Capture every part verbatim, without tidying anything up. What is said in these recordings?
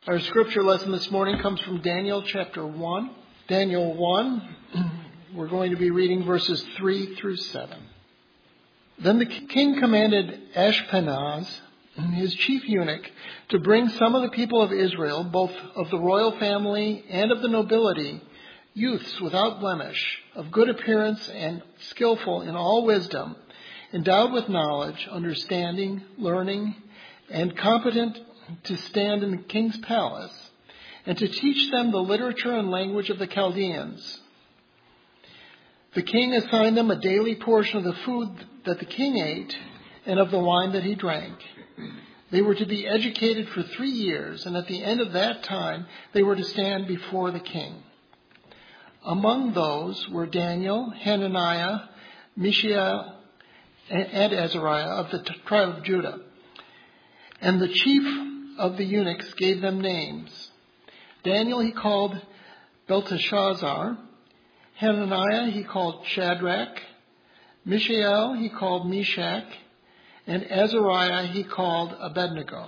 Our scripture lesson this morning comes from Daniel chapter one. Daniel one, we're going to be reading verses three through seven. Then the king commanded Ashpenaz, his chief eunuch, to bring some of the people of Israel, both of the royal family and of the nobility, youths without blemish, of good appearance and skillful in all wisdom, endowed with knowledge, understanding, learning, and competent to stand in the king's palace, and to teach them the literature and language of the Chaldeans. The king assigned them a daily portion of the food that the king ate and of the wine that he drank. They were to be educated for three years, and at the end of that time they were to stand before the king. Among those were Daniel, Hananiah, Mishael, and Azariah of the tribe of Judah. And the chief of the eunuchs gave them names. Daniel he called Belteshazzar. Hananiah he called Shadrach. Mishael he called Meshach. And Azariah he called Abednego.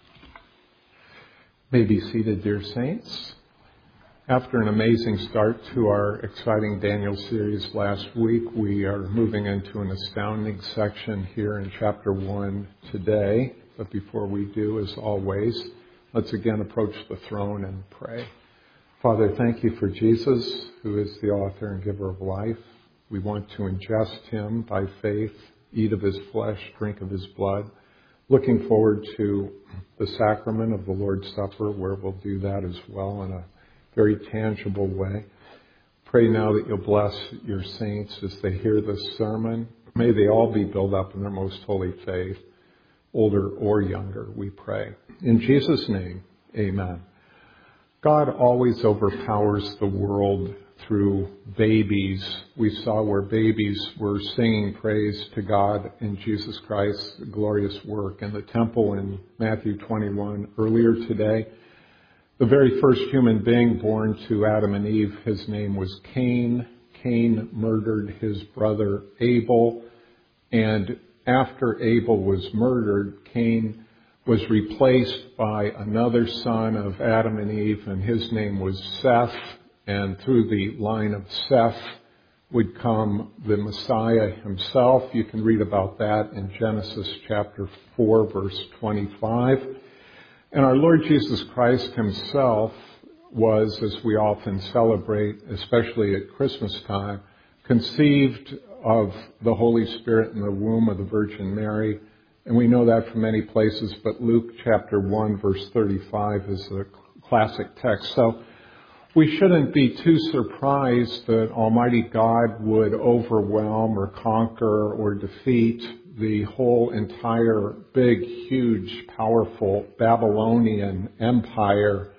May be seated, dear saints. After an amazing start to our exciting Daniel series last week, we are moving into an astounding section here in chapter one today. But before we do, as always, let's again approach the throne and pray. Father, thank you for Jesus, who is the author and giver of life. We want to ingest him by faith, eat of his flesh, drink of his blood. Looking forward to the sacrament of the Lord's Supper, where we'll do that as well in a very tangible way. Pray now that you'll bless your saints as they hear this sermon. May they all be built up in their most holy faith, older or younger, we pray. In Jesus' name, amen. God always overpowers the world through babies. We saw where babies were singing praise to God in Jesus Christ's glorious work in the temple in Matthew twenty-one earlier today. The very first human being born to Adam and Eve, his name was Cain. Cain murdered his brother Abel, and after Abel was murdered, Cain was replaced by another son of Adam and Eve, and his name was Seth. And through the line of Seth would come the Messiah himself. You can read about that in Genesis chapter four, verse twenty-five. And our Lord Jesus Christ himself was, as we often celebrate, especially at Christmas time, conceived of the Holy Spirit in the womb of the Virgin Mary. And we know that from many places, but Luke chapter one, verse thirty-five is the classic text. So we shouldn't be too surprised that Almighty God would overwhelm or conquer or defeat the whole entire big, huge, powerful Babylonian empire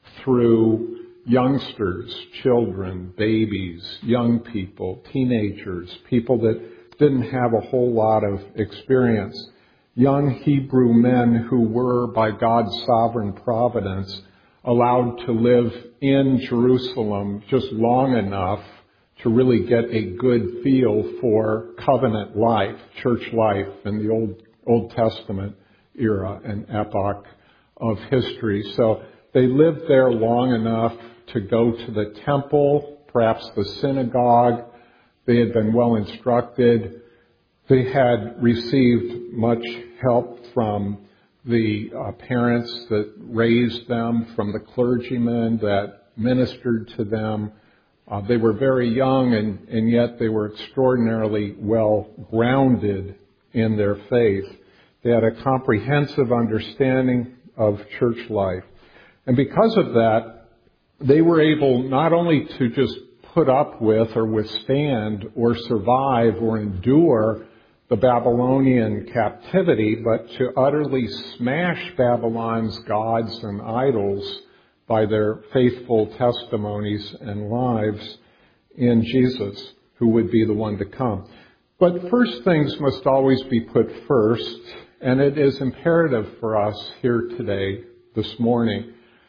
through youngsters, children, babies, young people, teenagers, people that didn't have a whole lot of experience. Young Hebrew men who were, by God's sovereign providence, allowed to live in Jerusalem just long enough to really get a good feel for covenant life, church life in the Old Old Testament era and epoch of history. So they lived there long enough to go to the temple, perhaps the synagogue. They had been well instructed. They had received much help from the uh, parents that raised them, from the clergymen that ministered to them. Uh, they were very young, and, and yet they were extraordinarily well grounded in their faith. They had a comprehensive understanding of church life. And because of that, they were able not only to just put up with or withstand or survive or endure the Babylonian captivity, but to utterly smash Babylon's gods and idols by their faithful testimonies and lives in Jesus, who would be the one to come. But first things must always be put first, and it is imperative for us here today, this morning,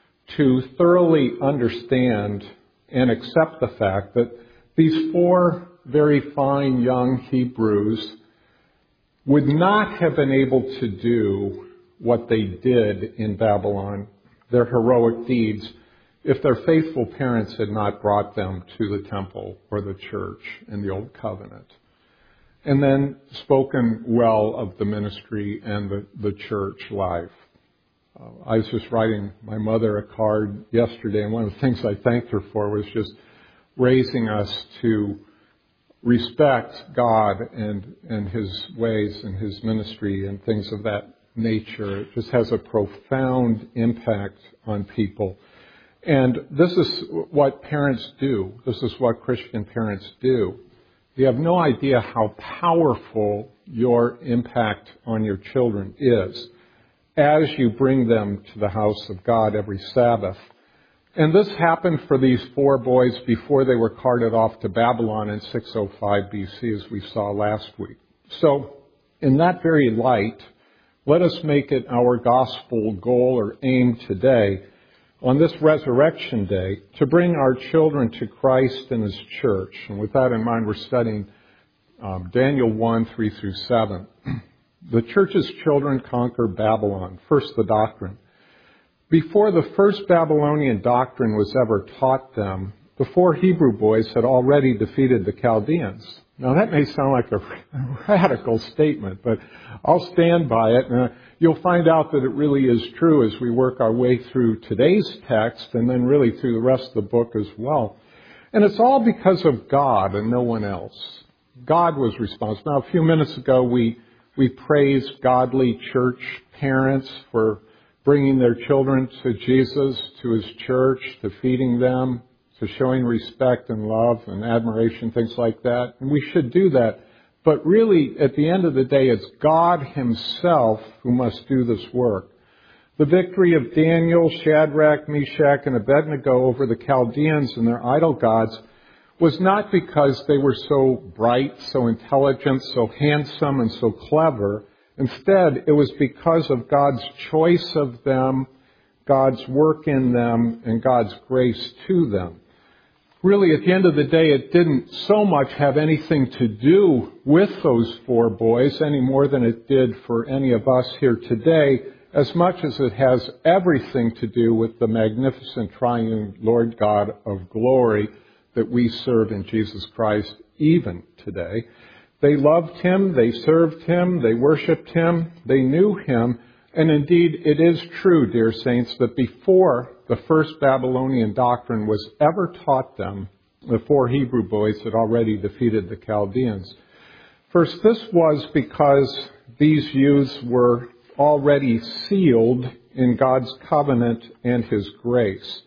to thoroughly understand and accept the fact that these four very fine young Hebrews would not have been able to do what they did in Babylon their heroic deeds if their faithful parents had not brought them to the temple or the church in the Old Covenant. And then spoken well of the ministry and the, the church life. Uh, I was just writing my mother a card yesterday, and one of the things I thanked her for was just raising us to respect God and, and His ways and His ministry and things of that nature. It just has a profound impact on people. And this is what parents do. This is what Christian parents do. You have no idea how powerful your impact on your children is as you bring them to the house of God every Sabbath. And this happened for these four boys before they were carted off to Babylon in six oh five B C, as we saw last week. So, in that very light, let us make it our gospel goal or aim today, on this Resurrection Day, to bring our children to Christ and His church. And with that in mind, we're studying um, Daniel one, three through seven. The church's children conquer Babylon. First, the doctrine. Before the first Babylonian doctrine was ever taught them, the four Hebrew boys had already defeated the Chaldeans. Now, that may sound like a radical statement, but I'll stand by it. And you'll find out that it really is true as we work our way through today's text and then really through the rest of the book as well. And it's all because of God and no one else. God was responsible. Now, a few minutes ago, we, we praised godly church parents for bringing their children to Jesus, to His church, to feeding them, to showing respect and love and admiration, things like that. And we should do that. But really, at the end of the day, it's God Himself who must do this work. The victory of Daniel, Shadrach, Meshach, and Abednego over the Chaldeans and their idol gods was not because they were so bright, so intelligent, so handsome, and so clever. Instead, it was because of God's choice of them, God's work in them, and God's grace to them. Really, at the end of the day, it didn't so much have anything to do with those four boys any more than it did for any of us here today, as much as it has everything to do with the magnificent triune Lord God of glory that we serve in Jesus Christ even today. They loved Him, they served Him, they worshiped Him, they knew Him, and indeed it is true, dear saints, that before the first Babylonian doctrine was ever taught them, the four Hebrew boys had already defeated the Chaldeans. First, this was because these youths were already sealed in God's covenant and His grace.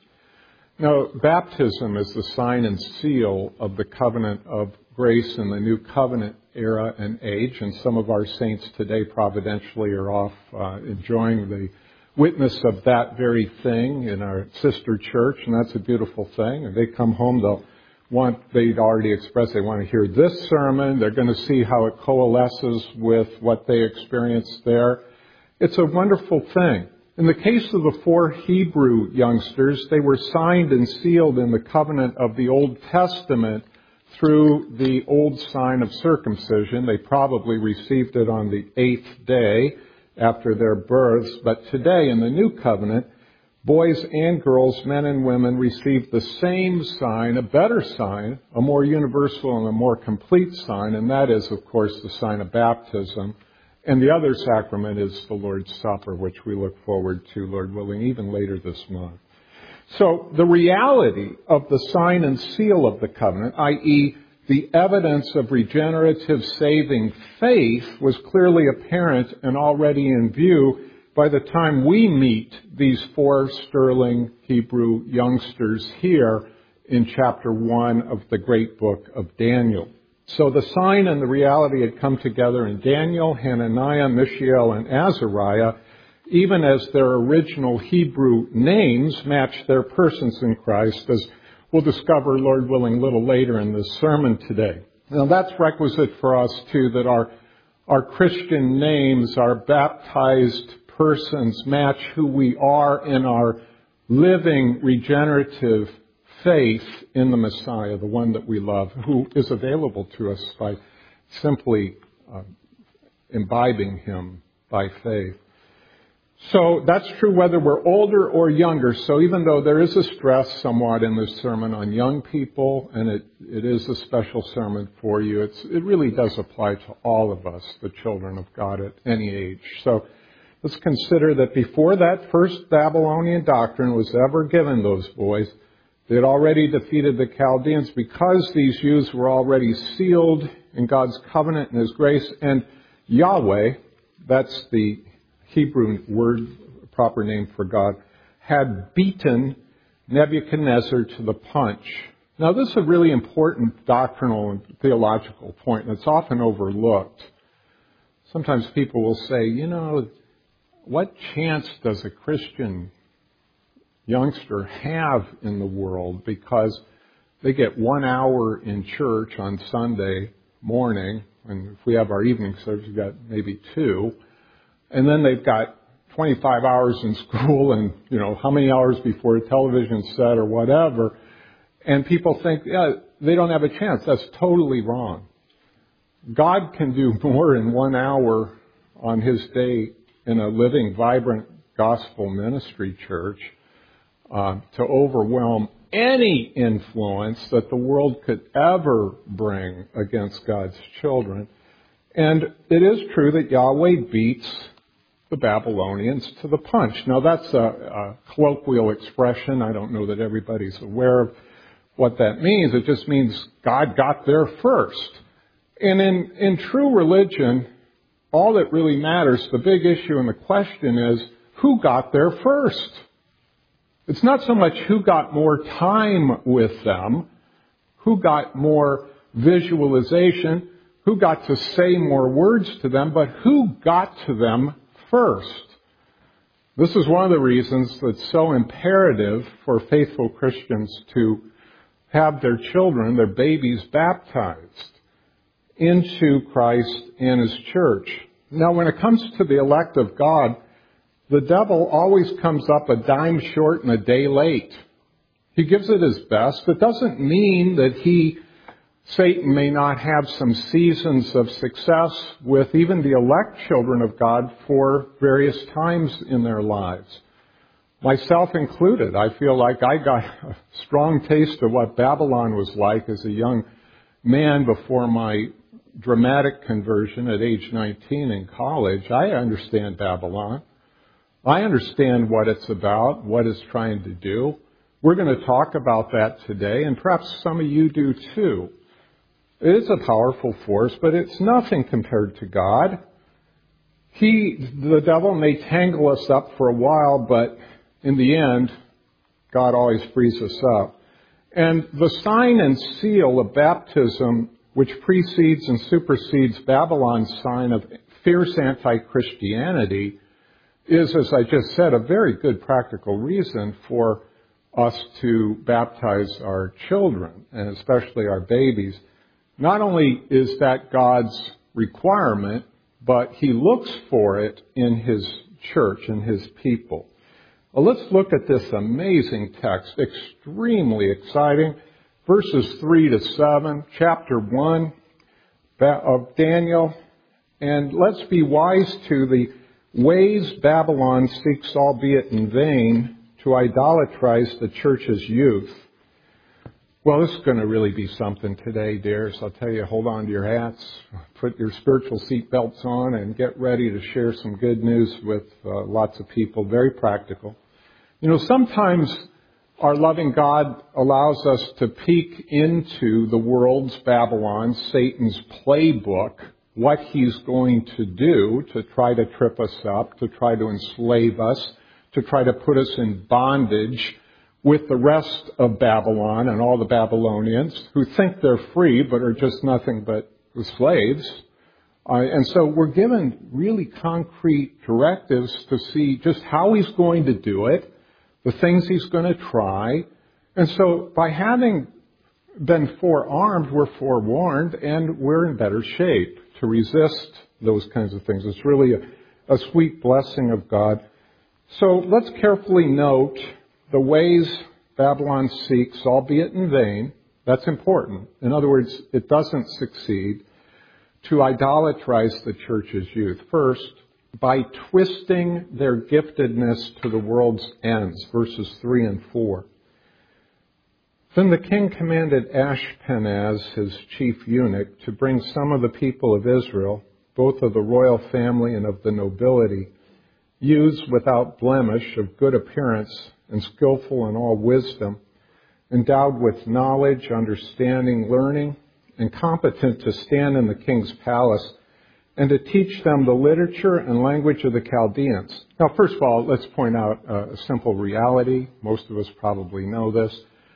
Now, baptism is the sign and seal of the covenant of grace in the new covenant era and age, and some of our saints today providentially are off uh, enjoying the witness of that very thing in our sister church, and that's a beautiful thing. And they come home, they'll want, they'd already expressed they want to hear this sermon. They're going to see how it coalesces with what they experienced there. It's a wonderful thing. In the case of the four Hebrew youngsters, they were signed and sealed in the covenant of the Old Testament through the old sign of circumcision. They probably received it on the eighth day after their births. But today in the new covenant, boys and girls, men and women, receive the same sign, a better sign, a more universal and a more complete sign, and that is, of course, the sign of baptism. And the other sacrament is the Lord's Supper, which we look forward to, Lord willing, even later this month. So the reality of the sign and seal of the covenant, that is the evidence of regenerative saving faith, was clearly apparent and already in view by the time we meet these four sterling Hebrew youngsters here in chapter one of the great book of Daniel. So the sign and the reality had come together in Daniel, Hananiah, Mishael, and Azariah, even as their original Hebrew names match their persons in Christ, as we'll discover, Lord willing, a little later in this sermon today. Now that's requisite for us, too, that our, our Christian names, our baptized persons, match who we are in our living, regenerative faith in the Messiah, the one that we love, who is available to us by simply uh, imbibing Him by faith. So that's true whether we're older or younger. So even though there is a stress somewhat in this sermon on young people, and it, it is a special sermon for you, it's, it really does apply to all of us, the children of God at any age. So let's consider that before that first Babylonian doctrine was ever given those boys, they had already defeated the Chaldeans because these youths were already sealed in God's covenant and His grace. And Yahweh, that's the Hebrew word, proper name for God, had beaten Nebuchadnezzar to the punch. Now, this is a really important doctrinal and theological point, and it's often overlooked. Sometimes people will say, you know, what chance does a Christian youngster have in the world because they get one hour in church on Sunday morning, and if we have our evening service, we've got maybe two, and then they've got twenty-five hours in school and, you know, how many hours before a television set or whatever, and people think, yeah, they don't have a chance. That's totally wrong. God can do more in one hour on His day in a living, vibrant gospel ministry church uh, to overwhelm any influence that the world could ever bring against God's children. And it is true that Yahweh beats the Babylonians to the punch. Now, that's a, a colloquial expression. I don't know that everybody's aware of what that means. It just means God got there first. And in, in true religion, all that really matters, the big issue and the question is, who got there first? It's not so much who got more time with them, who got more visualization, who got to say more words to them, but who got to them first. This is one of the reasons that's so imperative for faithful Christians to have their children, their babies, baptized into Christ and His church. Now, when it comes to the elect of God, the devil always comes up a dime short and a day late. He gives it his best. It doesn't mean that he, Satan, may not have some seasons of success with even the elect children of God for various times in their lives. Myself included, I feel like I got a strong taste of what Babylon was like as a young man before my dramatic conversion at age nineteen in college. I understand Babylon. I understand what it's about, what it's trying to do. We're going to talk about that today, and perhaps some of you do too. It is a powerful force, but it's nothing compared to God. He, the devil, may tangle us up for a while, but in the end, God always frees us up. And the sign and seal of baptism, which precedes and supersedes Babylon's sign of fierce anti-Christianity, is, as I just said, a very good practical reason for us to baptize our children, and especially our babies. Not only is that God's requirement, but He looks for it in His church, in His people. Well, let's look at this amazing text, extremely exciting. Verses three to seven, chapter one of Daniel. And let's be wise to the ways Babylon seeks, albeit in vain, to idolatrize the church's youth. Well, this is going to really be something today, dears. I'll tell you, hold on to your hats, put your spiritual seatbelts on, and get ready to share some good news with uh, lots of people. Very practical. You know, sometimes our loving God allows us to peek into the world's Babylon, Satan's playbook, what he's going to do to try to trip us up, to try to enslave us, to try to put us in bondage with the rest of Babylon and all the Babylonians who think they're free but are just nothing but slaves. Uh, and so we're given really concrete directives to see just how he's going to do it, the things he's going to try. And so by having been forearmed, we're forewarned, and we're in better shape to resist those kinds of things. It's really a, a sweet blessing of God. So let's carefully note the ways Babylon seeks, albeit in vain. That's important. In other words, it doesn't succeed to idolatrize the church's youth. First, by twisting their giftedness to the world's ends, verses three and four. Then the king commanded Ashpenaz, his chief eunuch, to bring some of the people of Israel, both of the royal family and of the nobility, youths without blemish, of good appearance, and skillful in all wisdom, endowed with knowledge, understanding, learning, and competent to stand in the king's palace, and to teach them the literature and language of the Chaldeans. Now, first of all, let's point out a simple reality. Most of us probably know this.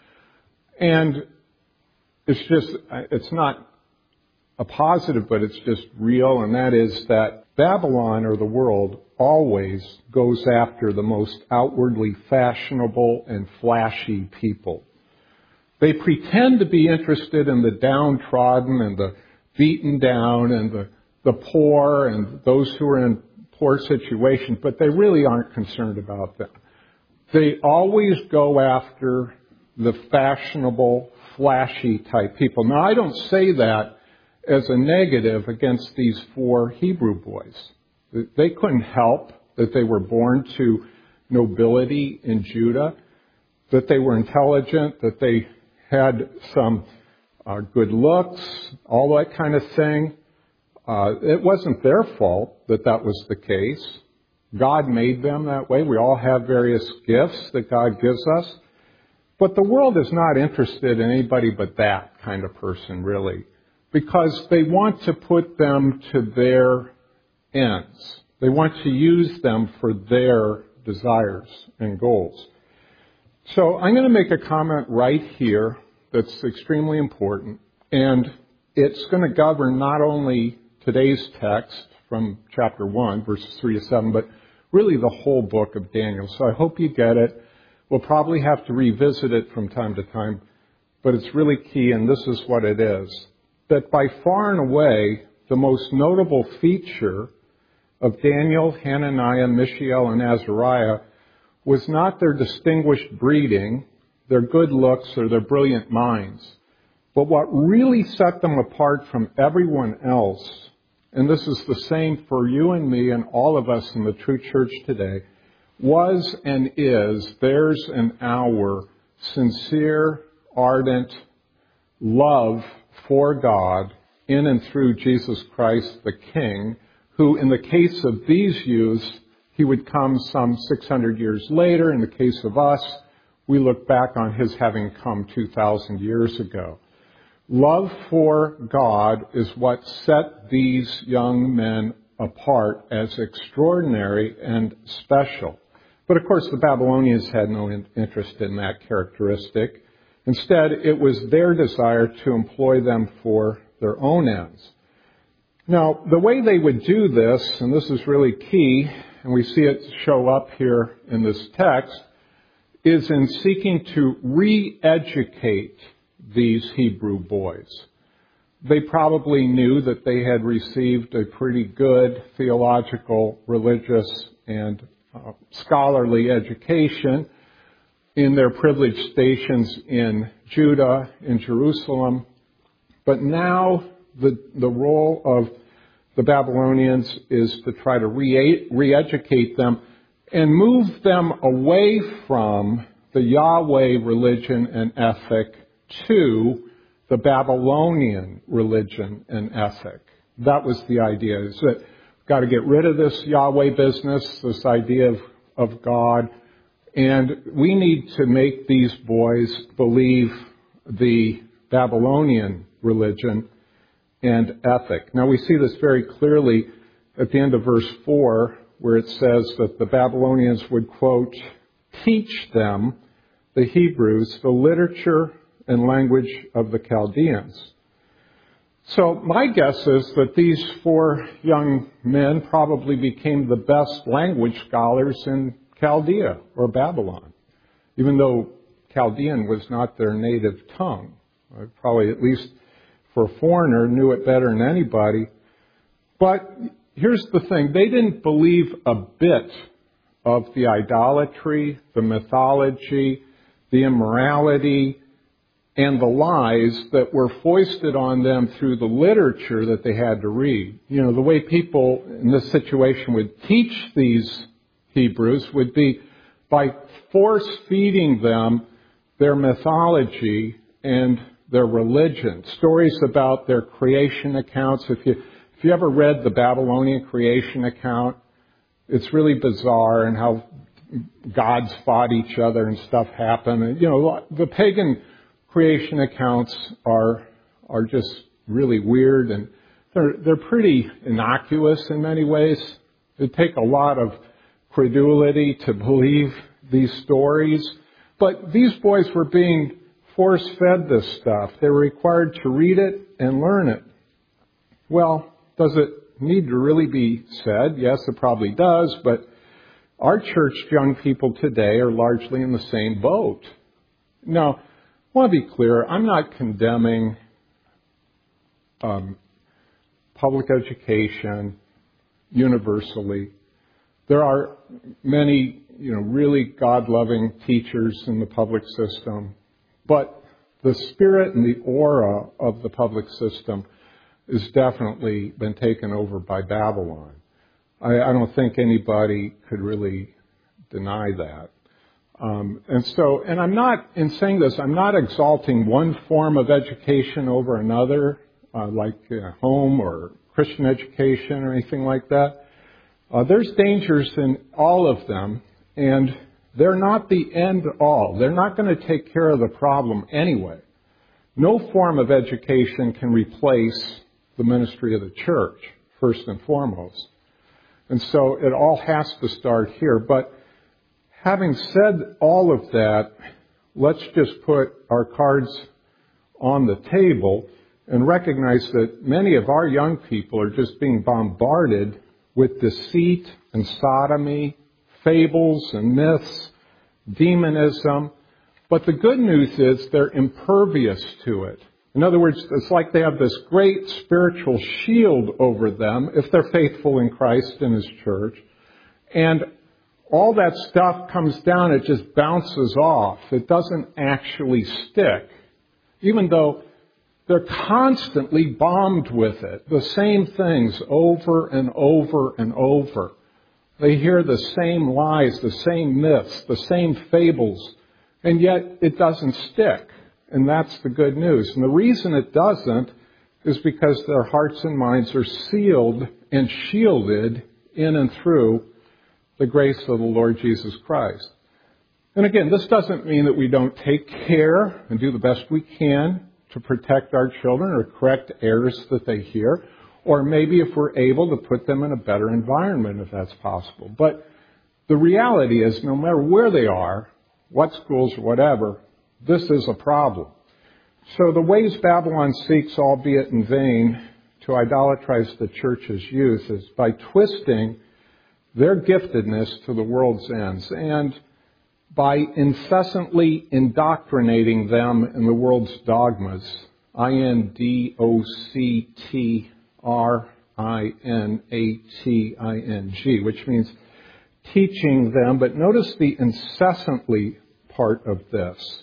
And it's just, it's not a positive, but it's just real, and that is that Babylon, or the world, always goes after the most outwardly fashionable and flashy people. They pretend to be interested in the downtrodden and the beaten down and the, the poor and those who are in poor situations, but they really aren't concerned about them. They always go after the fashionable, flashy type people. Now, I don't say that as a negative against these four Hebrew boys. They couldn't help that they were born to nobility in Judah, that they were intelligent, that they had some uh, good looks, all that kind of thing. Uh, it wasn't their fault that that was the case. God made them that way. We all have various gifts that God gives us. But the world is not interested in anybody but that kind of person, really, because they want to put them to their ends. They want to use them for their desires and goals. So I'm going to make a comment right here that's extremely important, and it's going to govern not only today's text from chapter one, verses three to seven, but really the whole book of Daniel. So I hope you get it. We'll probably have to revisit it from time to time, but it's really key, and this is what it is. That by far and away, the most notable feature of Daniel, Hananiah, Mishael, and Azariah was not their distinguished breeding, their good looks, or their brilliant minds, but what really set them apart from everyone else, and this is the same for you and me and all of us in the true church today, was and is theirs and our sincere, ardent love for God in and through Jesus Christ the King, who in the case of these youths, he would come some six hundred years later. In the case of us, we look back on his having come two thousand years ago. Love for God is what set these young men apart as extraordinary and special. But of course, the Babylonians had no interest in that characteristic. Instead, it was their desire to employ them for their own ends. Now, the way they would do this, and this is really key, and we see it show up here in this text, is in seeking to re-educate these Hebrew boys. They probably knew that they had received a pretty good theological, religious, and uh, scholarly education in their privileged stations in Judah, in Jerusalem. But now the, the role of the Babylonians is to try to re- re-educate them and move them away from the Yahweh religion and ethic to the Babylonian religion and ethic. That was the idea, is that got to get rid of this Yahweh business, this idea of, of God, and we need to make these boys believe the Babylonian religion and ethic. Now we see this very clearly at the end of verse four, where it says that the Babylonians would, quote, teach them, the Hebrews, the literature and language of the Chaldeans. So my guess is that these four young men probably became the best language scholars in Chaldea or Babylon, even though Chaldean was not their native tongue. Probably, at least for a foreigner, knew it better than anybody. But here's the thing. They didn't believe a bit of the idolatry, the mythology, the immorality, and the lies that were foisted on them through the literature that they had to read. You know, the way people in this situation would teach these Hebrews would be by force-feeding them their mythology and their religion. Stories about their creation accounts. If you, if you ever read the Babylonian creation account, it's really bizarre and how gods fought each other and stuff happened. And, you know, the pagan creation accounts are are just really weird, and they're they're pretty innocuous in many ways. It take a lot of credulity to believe these stories, but these boys were being force-fed this stuff. They were required to read it and learn it. Well, does it need to really be said? Yes, it probably does, but our church young people today are largely in the same boat. Now, I want to be clear, I'm not condemning um, public education universally. There are many, you know, really God-loving teachers in the public system, but the spirit and the aura of the public system has definitely been taken over by Babylon. I, I don't think anybody could really deny that. Um, and so, and I'm not, in saying this, I'm not exalting one form of education over another, uh, like uh, home or Christian education or anything like that. Uh, there's dangers in all of them, and they're not the end all. They're not going to take care of the problem anyway. No form of education can replace the ministry of the church, first and foremost. And so it all has to start here. But having said all of that, let's just put our cards on the table and recognize that many of our young people are just being bombarded with deceit and sodomy, fables and myths, demonism. But the good news is they're impervious to it. In other words, it's like they have this great spiritual shield over them if they're faithful in Christ and His church. And all that stuff comes down, it just bounces off. It doesn't actually stick, even though they're constantly bombed with it. The same things over and over and over. They hear the same lies, the same myths, the same fables, and yet it doesn't stick. And that's the good news. And the reason it doesn't is because their hearts and minds are sealed and shielded in and through the grace of the Lord Jesus Christ. And again, this doesn't mean that we don't take care and do the best we can to protect our children or correct errors that they hear, or maybe if we're able to put them in a better environment if that's possible. But the reality is, no matter where they are, what schools or whatever, this is a problem. So the ways Babylon seeks, albeit in vain, to idolatrize the church's youth is by twisting their giftedness to the world's ends and by incessantly indoctrinating them in the world's dogmas. I N D O C T R I N A T I N G, which means teaching them. But notice the incessantly part of this.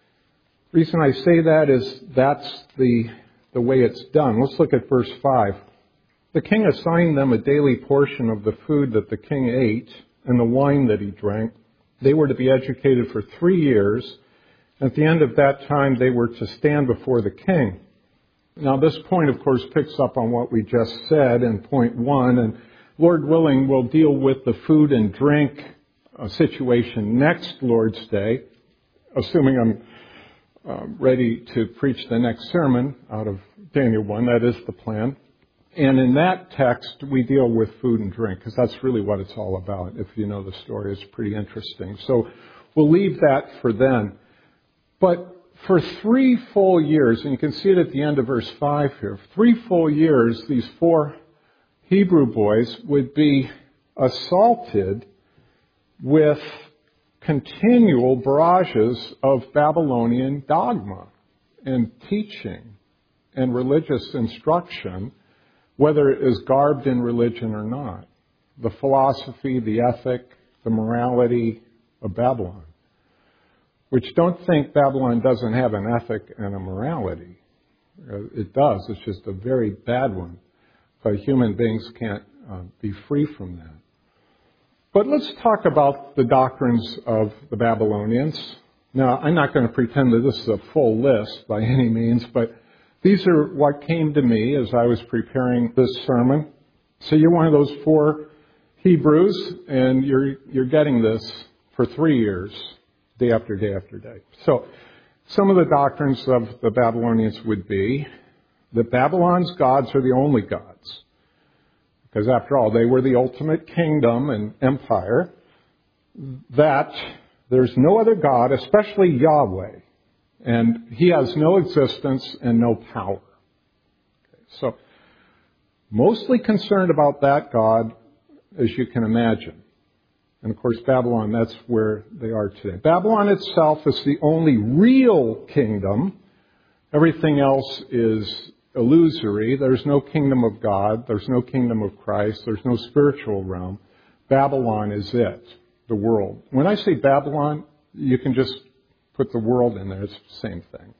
The reason I say that is that's the, the way it's done. Let's look at verse five. The king assigned them a daily portion of the food that the king ate and the wine that he drank. They were to be educated for three years. At the end of that time, they were to stand before the king. Now, this point, of course, picks up on what we just said in point one. And Lord willing, we'll deal with the food and drink situation next Lord's Day, assuming I'm uh, ready to preach the next sermon out of Daniel one. That is the plan. And in that text, we deal with food and drink, because that's really what it's all about. If you know the story, it's pretty interesting. So we'll leave that for then. But for three full years, and you can see it at the end of verse five here, three full years, these four Hebrew boys would be assaulted with continual barrages of Babylonian dogma and teaching and religious instruction, whether it is garbed in religion or not. The philosophy, the ethic, the morality of Babylon. which don't think Babylon doesn't have an ethic and a morality. Uh, it does. It's just a very bad one. But human beings can't uh, be free from that. But let's talk about the doctrines of the Babylonians. Now, I'm not going to pretend that this is a full list by any means, but these are what came to me as I was preparing this sermon. So you're one of those four Hebrews, and you're you're getting this for three years, day after day after day. So some of the doctrines of the Babylonians would be that Babylon's gods are the only gods. Because after all, they were the ultimate kingdom and empire. That there's no other God, especially Yahweh. And He has no existence and no power. Okay, so, mostly concerned about that God, as you can imagine. And of course, Babylon, that's where they are today. Babylon itself is the only real kingdom. Everything else is illusory. There's no kingdom of God. There's no kingdom of Christ. There's no spiritual realm. Babylon is it, the world. When I say Babylon, you can just put the world in there. It's the same thing.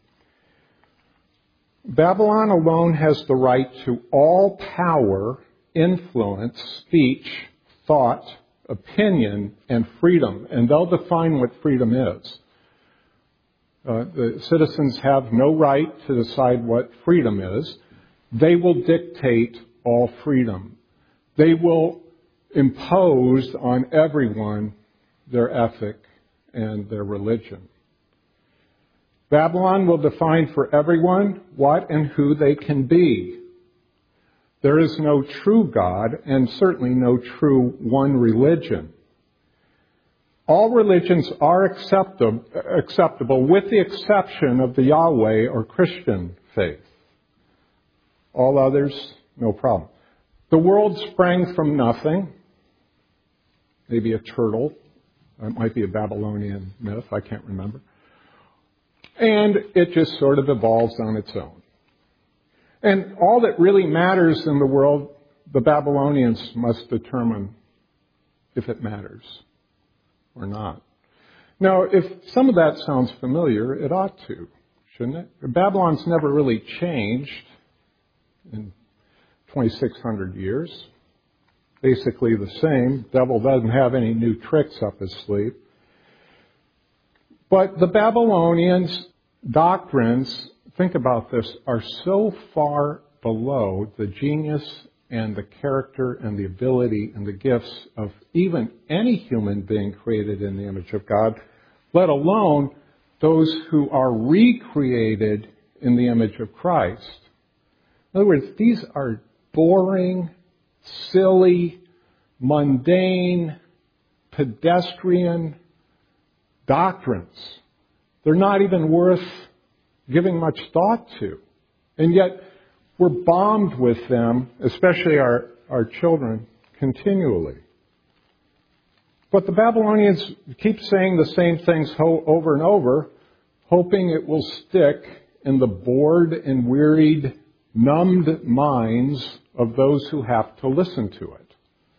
Babylon alone has the right to all power, influence, speech, thought, opinion, and freedom. And they'll define what freedom is. Uh, the citizens have no right to decide what freedom is. They will dictate all freedom. They will impose on everyone their ethic and their religion. Babylon will define for everyone what and who they can be. There is no true God and certainly no true one religion. All religions are acceptable, acceptable with the exception of the Yahweh or Christian faith. All others, no problem. The world sprang from nothing. Maybe a turtle. It might be a Babylonian myth. I can't remember. And it just sort of evolves on its own. And all that really matters in the world, the Babylonians must determine if it matters or not. Now, if some of that sounds familiar, it ought to, shouldn't it? Babylon's never really changed in twenty-six hundred years. Basically the same. Devil doesn't have any new tricks up his sleeve. But the Babylonians' doctrines, think about this, are so far below the genius and the character and the ability and the gifts of even any human being created in the image of God, let alone those who are recreated in the image of Christ. In other words, these are boring, silly, mundane, pedestrian doctrines. They're not even worth giving much thought to. And yet, we're bombed with them, especially our, our children, continually. But the Babylonians keep saying the same things ho- over and over, hoping it will stick in the bored and wearied, numbed minds of those who have to listen to it.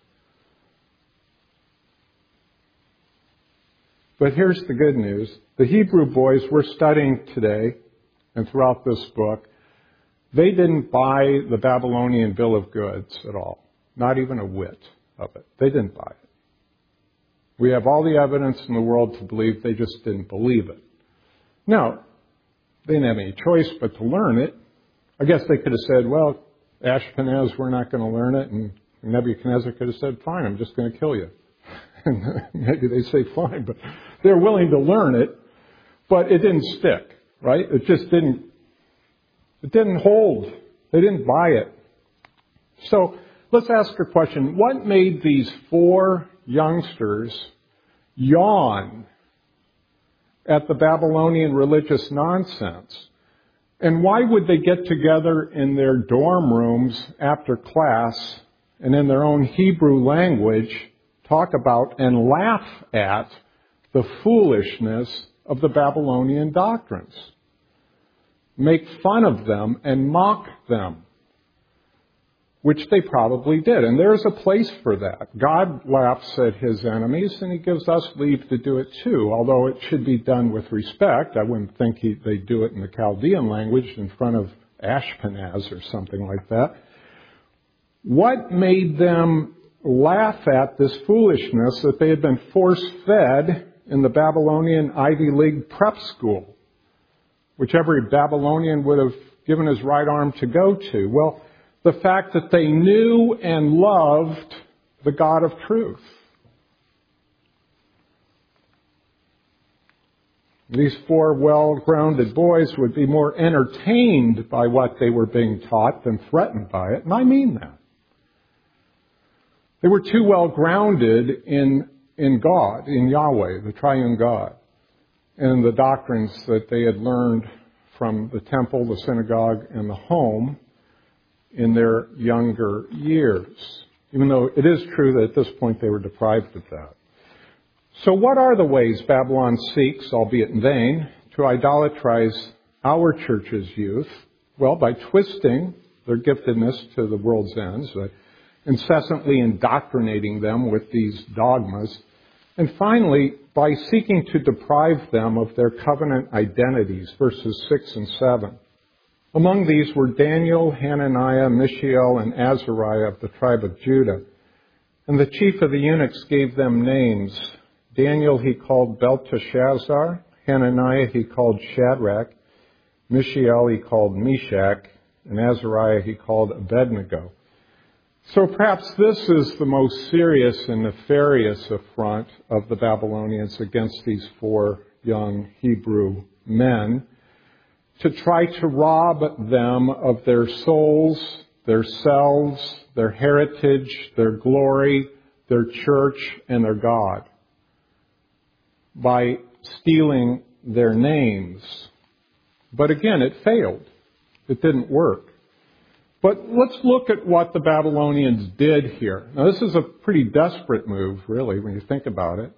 But here's the good news. The Hebrew boys we're studying today and throughout this book, they didn't buy the Babylonian bill of goods at all. Not even a whit of it. They didn't buy it. We have all the evidence in the world to believe they just didn't believe it. Now, they didn't have any choice but to learn it. I guess they could have said, well, Ashpenaz, we're not going to learn it. And Nebuchadnezzar could have said, fine, I'm just going to kill you. And maybe they say fine, but they're willing to learn it. But it didn't stick, right? It just didn't, it didn't hold. They didn't buy it. So let's ask a question. What made these four youngsters yawn at the Babylonian religious nonsense? And why would they get together in their dorm rooms after class and in their own Hebrew language talk about and laugh at the foolishness of the Babylonian doctrines? Make fun of them and mock them. which they probably did. And there's a place for that. God laughs at his enemies, and he gives us leave to do it too, although it should be done with respect. I wouldn't think he, they'd do it in the Chaldean language in front of Ashpenaz or something like that. What made them laugh at this foolishness that they had been force-fed in the Babylonian Ivy League prep school, which every Babylonian would have given his right arm to go to? Well, the fact that they knew and loved the God of truth. These four well-grounded boys would be more entertained by what they were being taught than threatened by it, and I mean that. They were too well-grounded in, in God, in Yahweh, the triune God, and the doctrines that they had learned from the temple, the synagogue, and the home in their younger years, even though it is true that at this point they were deprived of that. So what are the ways Babylon seeks, albeit in vain, to idolatrize our church's youth? Well, by twisting their giftedness to the world's ends, by incessantly indoctrinating them with these dogmas, and finally, by seeking to deprive them of their covenant identities, verses six and seven. Among these were Daniel, Hananiah, Mishael, and Azariah of the tribe of Judah. And the chief of the eunuchs gave them names. Daniel he called Belteshazzar, Hananiah he called Shadrach, Mishael he called Meshach, and Azariah he called Abednego. So perhaps this is the most serious and nefarious affront of the Babylonians against these four young Hebrew men, to try to rob them of their souls, their selves, their heritage, their glory, their church, and their God, by stealing their names. But again, it failed. It didn't work. But let's look at what the Babylonians did here. Now, this is a pretty desperate move, really, when you think about it.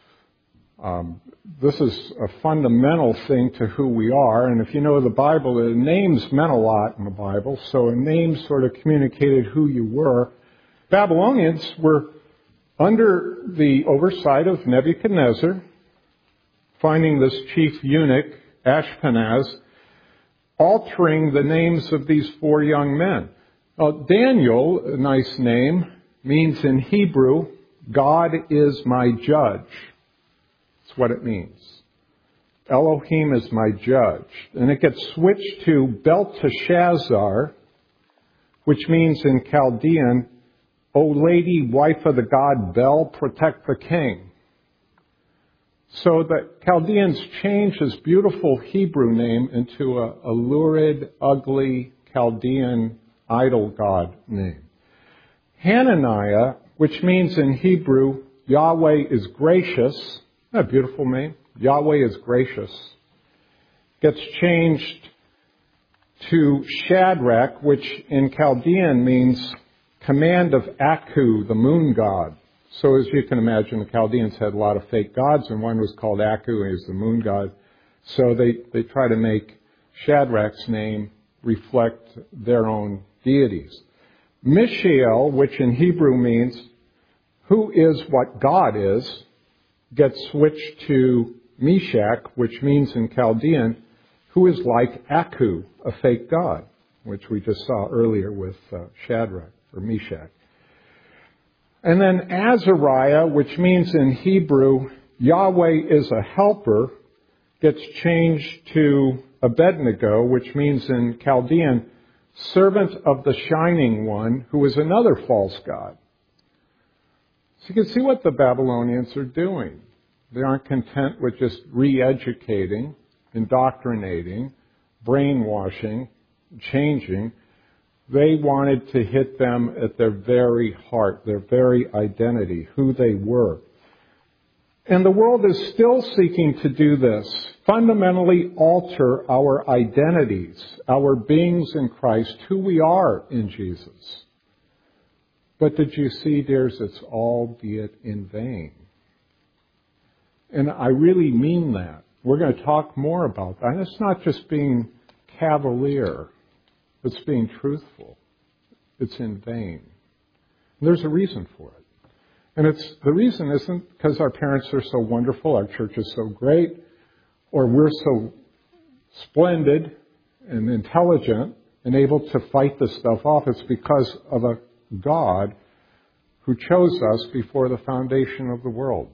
Um, this is a fundamental thing to who we are. And if you know the Bible, the names meant a lot in the Bible. So a name sort of communicated who you were. Babylonians were under the oversight of Nebuchadnezzar, finding this chief eunuch, Ashpenaz, altering the names of these four young men. Uh, Daniel, a nice name, means in Hebrew, God is my judge. That's what it means. Elohim is my judge. And it gets switched to Belteshazzar, which means in Chaldean, O lady, wife of the god Bel, protect the king. So the Chaldeans changed his beautiful Hebrew name into a, a lurid, ugly Chaldean idol god name. Hananiah, which means in Hebrew, Yahweh is gracious. Isn't that a beautiful name? Yahweh is gracious. Gets changed to Shadrach, which in Chaldean means command of Aku, the moon god. So as you can imagine, the Chaldeans had a lot of fake gods, and one was called Aku, and he's the moon god. So they, they try to make Shadrach's name reflect their own deities. Mishael, which in Hebrew means who is what God is, gets switched to Meshach, which means in Chaldean, who is like Aku, a fake god, which we just saw earlier with uh, Shadrach or Meshach. And then Azariah, which means in Hebrew, Yahweh is a helper, gets changed to Abednego, which means in Chaldean, servant of the Shining One, who is another false god. So you can see what the Babylonians are doing. They aren't content with just re-educating, indoctrinating, brainwashing, changing. They wanted to hit them at their very heart, their very identity, who they were. And the world is still seeking to do this, fundamentally alter our identities, our beings in Christ, who we are in Jesus. But did you see, dears, it's albeit in vain. And I really mean that. We're going to talk more about that. And it's not just being cavalier. It's being truthful. It's in vain. And there's a reason for it. And it's the reason isn't because our parents are so wonderful, our church is so great, or we're so splendid and intelligent and able to fight this stuff off. It's because of a God who chose us before the foundation of the world.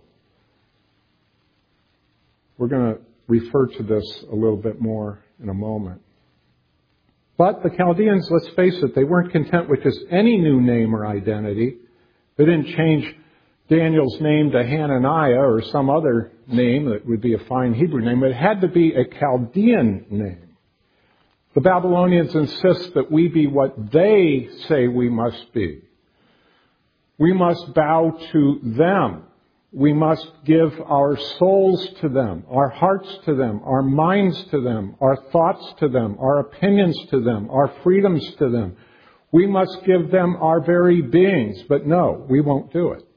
We're going to refer to this a little bit more in a moment. But the Chaldeans, let's face it, they weren't content with just any new name or identity. They didn't change Daniel's name to Hananiah or some other name that would be a fine Hebrew name. It had to be a Chaldean name. The Babylonians insist that we be what they say we must be. We must bow to them. We must give our souls to them, our hearts to them, our minds to them, our thoughts to them, our opinions to them, our freedoms to them. We must give them our very beings. But no, we won't do it.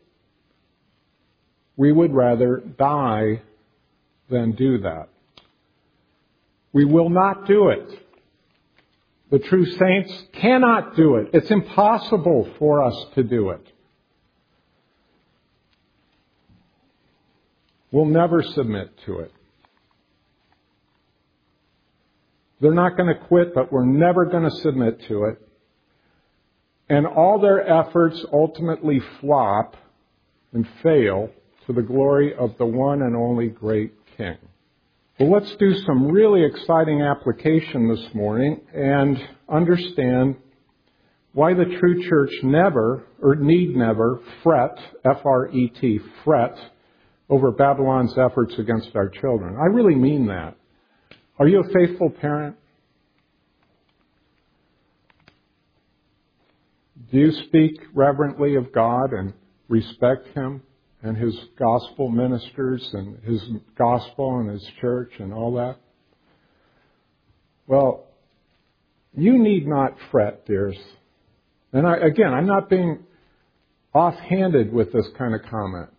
We would rather die than do that. We will not do it. The true saints cannot do it. It's impossible for us to do it. We'll never submit to it. They're not going to quit, but we're never going to submit to it. And all their efforts ultimately flop and fail to the glory of the one and only great King. Well, let's do some really exciting application this morning and understand why the true church never, or need never, fret, F R E T, fret, over Babylon's efforts against our children. I really mean that. Are you a faithful parent? Do you speak reverently of God and respect Him and His gospel ministers and His gospel and His church and all that? Well, you need not fret, dears. And I, again, I'm not being offhanded with this kind of comment.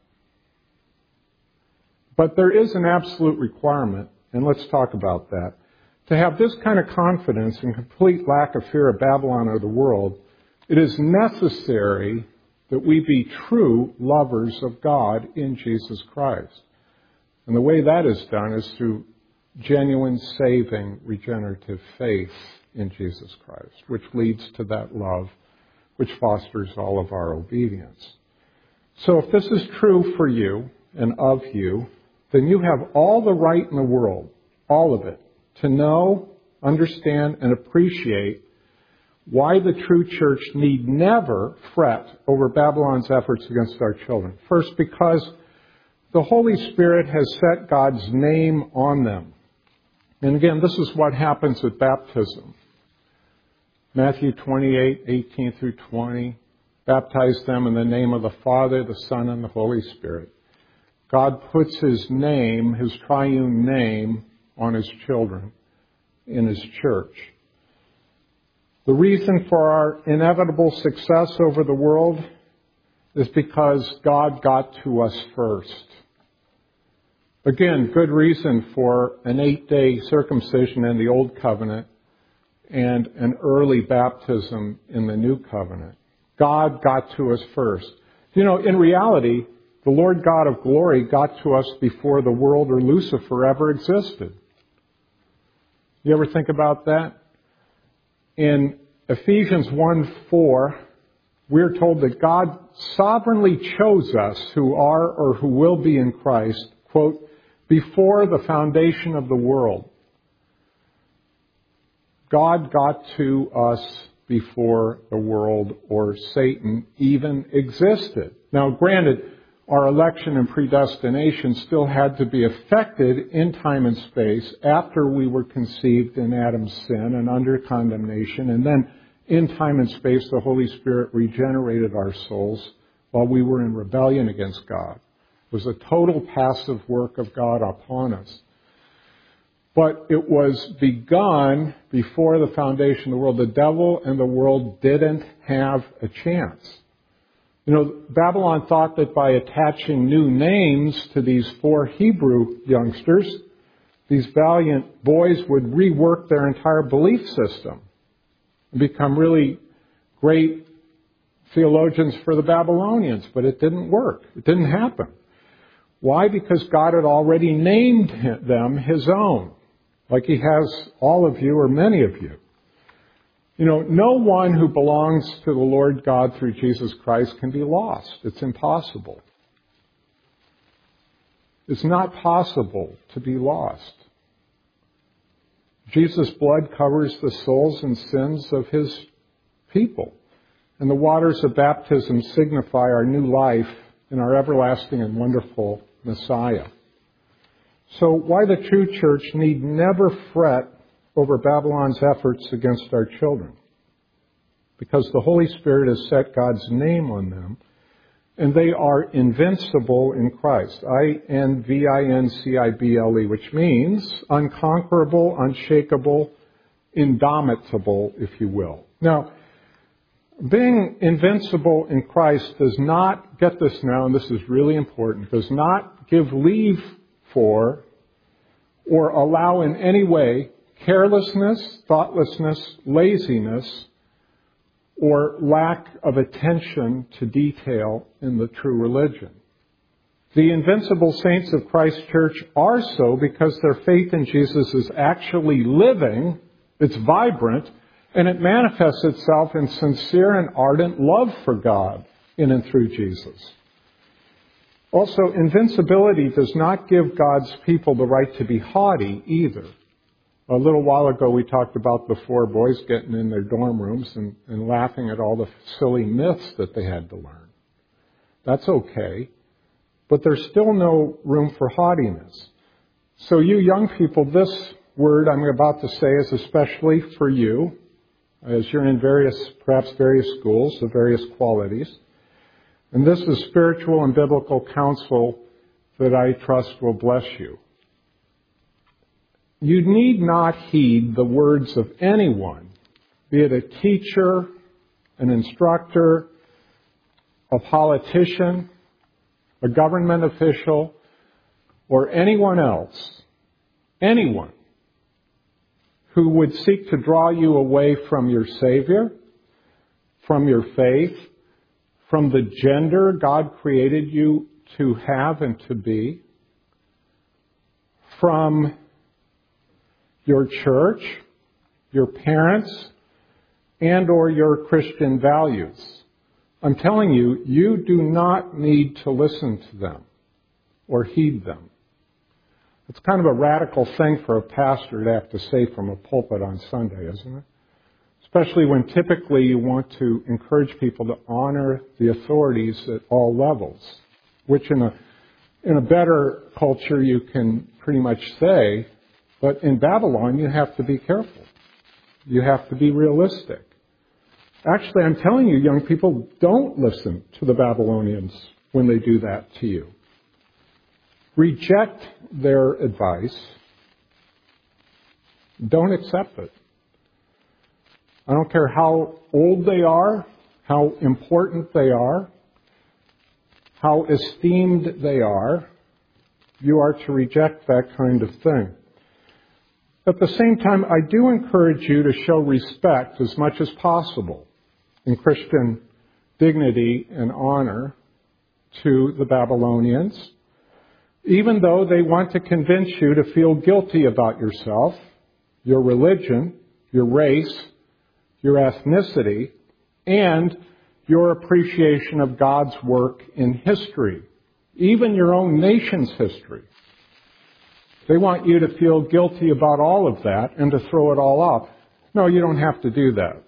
But there is an absolute requirement, and let's talk about that. To have this kind of confidence and complete lack of fear of Babylon or the world, it is necessary that we be true lovers of God in Jesus Christ. And the way that is done is through genuine, saving, regenerative faith in Jesus Christ, which leads to that love, which fosters all of our obedience. So if this is true for you and of you, then you have all the right in the world, all of it, to know, understand, and appreciate why the true church need never fret over Babylon's efforts against our children. First, because the Holy Spirit has set God's name on them. And again, this is what happens at baptism. Matthew twenty-eight, eighteen through twenty. Baptize them in the name of the Father, the Son, and the Holy Spirit. God puts His name, His triune name, on His children in His church. The reason for our inevitable success over the world is because God got to us first. Again, good reason for an eight-day circumcision in the Old Covenant and an early baptism in the New Covenant. God got to us first. You know, in reality, the Lord God of glory got to us before the world or Lucifer ever existed. You ever think about that? In Ephesians one four, we're told that God sovereignly chose us who are or who will be in Christ, quote, before the foundation of the world. God got to us before the world or Satan even existed. Now, granted, our election and predestination still had to be effected in time and space after we were conceived in Adam's sin and under condemnation. And then in time and space, the Holy Spirit regenerated our souls while we were in rebellion against God. It was a total passive work of God upon us. But it was begun before the foundation of the world. The devil and the world didn't have a chance. You know, Babylon thought that by attaching new names to these four Hebrew youngsters, these valiant boys would rework their entire belief system and become really great theologians for the Babylonians, but it didn't work. It didn't happen. Why? Because God had already named them His own, like He has all of you or many of you. You know, no one who belongs to the Lord God through Jesus Christ can be lost. It's impossible. It's not possible to be lost. Jesus' blood covers the souls and sins of His people. And the waters of baptism signify our new life in our everlasting and wonderful Messiah. So why the true church need never fret over Babylon's efforts against our children? Because the Holy Spirit has set God's name on them, and they are invincible in Christ. I N V I N C I B L E, which means unconquerable, unshakable, indomitable, if you will. Now, being invincible in Christ does not, get this now, and this is really important, does not give leave for or allow in any way carelessness, thoughtlessness, laziness, or lack of attention to detail in the true religion. The invincible saints of Christ Church are so because their faith in Jesus is actually living, it's vibrant, and it manifests itself in sincere and ardent love for God in and through Jesus. Also, invincibility does not give God's people the right to be haughty either. A little while ago we talked about the four boys getting in their dorm rooms and, and laughing at all the silly myths that they had to learn. That's okay, but there's still no room for haughtiness. So you young people, this word I'm about to say is especially for you, as you're in various, perhaps various schools of various qualities. And this is spiritual and biblical counsel that I trust will bless you. You need not heed the words of anyone, be it a teacher, an instructor, a politician, a government official, or anyone else, anyone who would seek to draw you away from your Savior, from your faith, from the gender God created you to have and to be, from your church, your parents, and or your Christian values. I'm telling you, you do not need to listen to them or heed them. It's kind of a radical thing for a pastor to have to say from a pulpit on Sunday, isn't it? Especially when typically you want to encourage people to honor the authorities at all levels, which in a in a better culture you can pretty much say, but in Babylon you have to be careful. You have to be realistic. Actually, I'm telling you, young people, don't listen to the Babylonians when they do that to you. Reject their advice. Don't accept it. I don't care how old they are, how important they are, how esteemed they are. You are to reject that kind of thing. At the same time, I do encourage you to show respect as much as possible in Christian dignity and honor to the Babylonians, even though they want to convince you to feel guilty about yourself, your religion, your race, your ethnicity, and your appreciation of God's work in history, even your own nation's history. They want you to feel guilty about all of that and to throw it all off. No, you don't have to do that.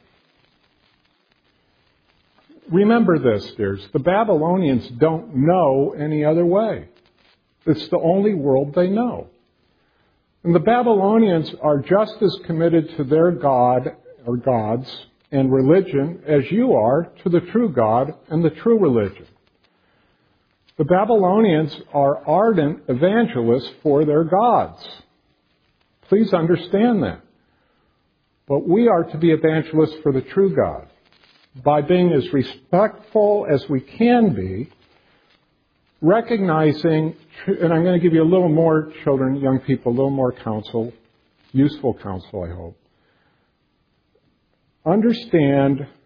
Remember this, dears. The Babylonians don't know any other way. It's the only world they know. And the Babylonians are just as committed to their God or gods and religion as you are to the true God and the true religion. The Babylonians are ardent evangelists for their gods. Please understand that. But we are to be evangelists for the true God by being as respectful as we can be, recognizing, and I'm going to give you a little more, children, young people, a little more counsel, useful counsel, I hope. Understand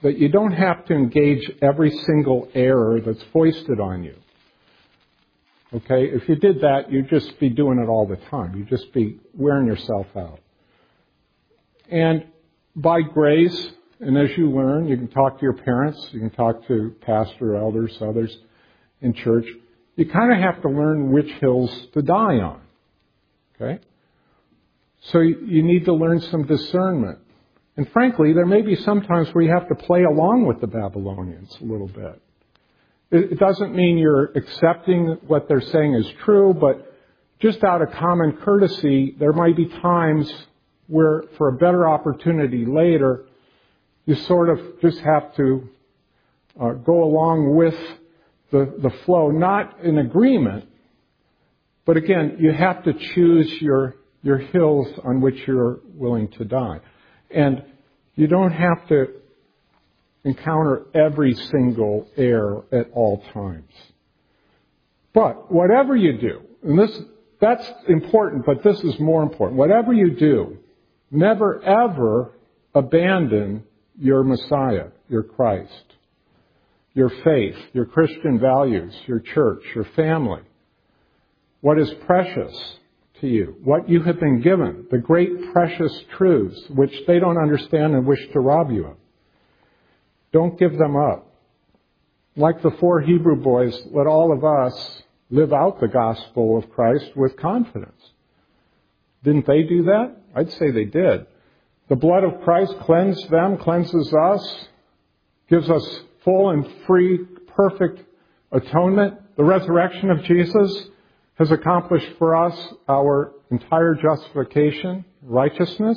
that you don't have to engage every single error that's foisted on you. Okay? If you did that, you'd just be doing it all the time. You'd just be wearing yourself out. And by grace, and as you learn, you can talk to your parents, you can talk to pastor, elders, others in church. You kind of have to learn which hills to die on. Okay? So you need to learn some discernment. And frankly, there may be some times where you have to play along with the Babylonians a little bit. It doesn't mean you're accepting what they're saying is true, but just out of common courtesy, there might be times where, for a better opportunity later, you sort of just have to uh, go along with the, the flow, not in agreement, but again, you have to choose your, your hills on which you're willing to die. And you don't have to encounter every single error at all times. But whatever you do, and this that's important, but this is more important. Whatever you do, never ever abandon your Messiah, your Christ, your faith, your Christian values, your church, your family, what is precious to you, what you have been given, the great precious truths which they don't understand and wish to rob you of. Don't give them up. Like the four Hebrew boys, let all of us live out the gospel of Christ with confidence. Didn't they do that? I'd say they did. The blood of Christ cleansed them, cleanses us, gives us full and free, perfect atonement. The resurrection of Jesus has accomplished for us our entire justification, righteousness.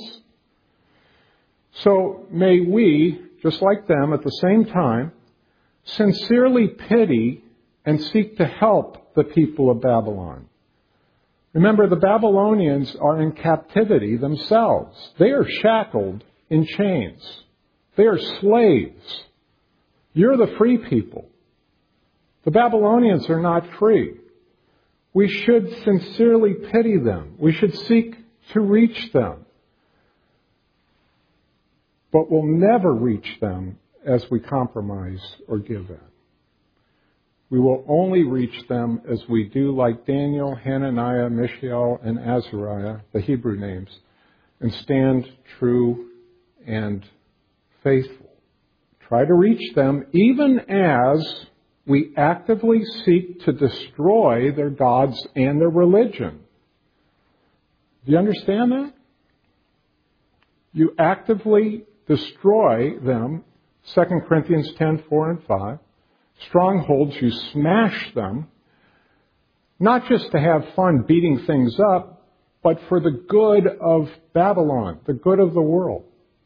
So may we, just like them, at the same time, sincerely pity and seek to help the people of Babylon. Remember, the Babylonians are in captivity themselves. They are shackled in chains. They are slaves. You're the free people. The Babylonians are not free. We should sincerely pity them. We should seek to reach them. But we'll never reach them as we compromise or give in. We will only reach them as we do like Daniel, Hananiah, Mishael, and Azariah, the Hebrew names, and stand true and faithful. Try to reach them even as we actively seek to destroy their gods and their religion. Do you understand that? You actively destroy them, Second Corinthians ten, four and five. Strongholds, you smash them, not just to have fun beating things up, but for the good of Babylon, the good of the world.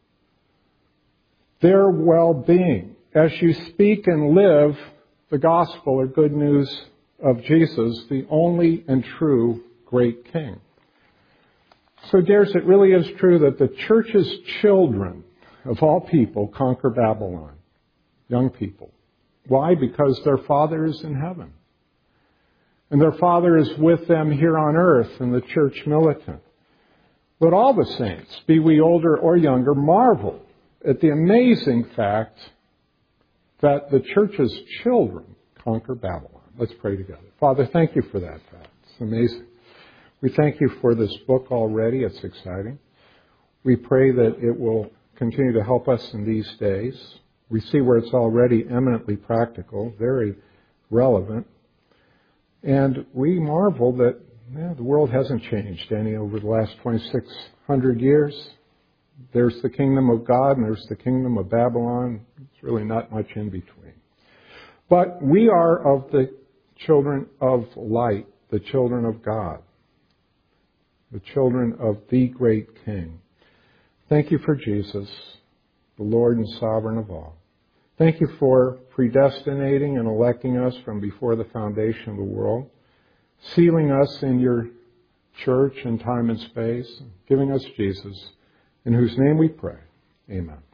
Their well-being. As you speak and live the gospel or good news of Jesus, the only and true great King. So, dears, it really is true that the church's children, of all people, conquer Babylon. Young people. Why? Because their Father is in heaven. And their Father is with them here on earth in the church militant. Let all the saints, be we older or younger, marvel at the amazing fact that the church's children conquer Babylon. Let's pray together. Father, thank you for that fact. It's amazing. We thank you for this book already. It's exciting. We pray that it will continue to help us in these days. We see where it's already eminently practical, very relevant. And we marvel that yeah, the world hasn't changed any over the last twenty-six hundred years. There's the kingdom of God and there's the kingdom of Babylon. It's really not much in between. But we are of the children of light, the children of God, the children of the great King. Thank you for Jesus, the Lord and sovereign of all. Thank you for predestinating and electing us from before the foundation of the world, sealing us in your church in time and space, giving us Jesus, in whose name we pray. Amen.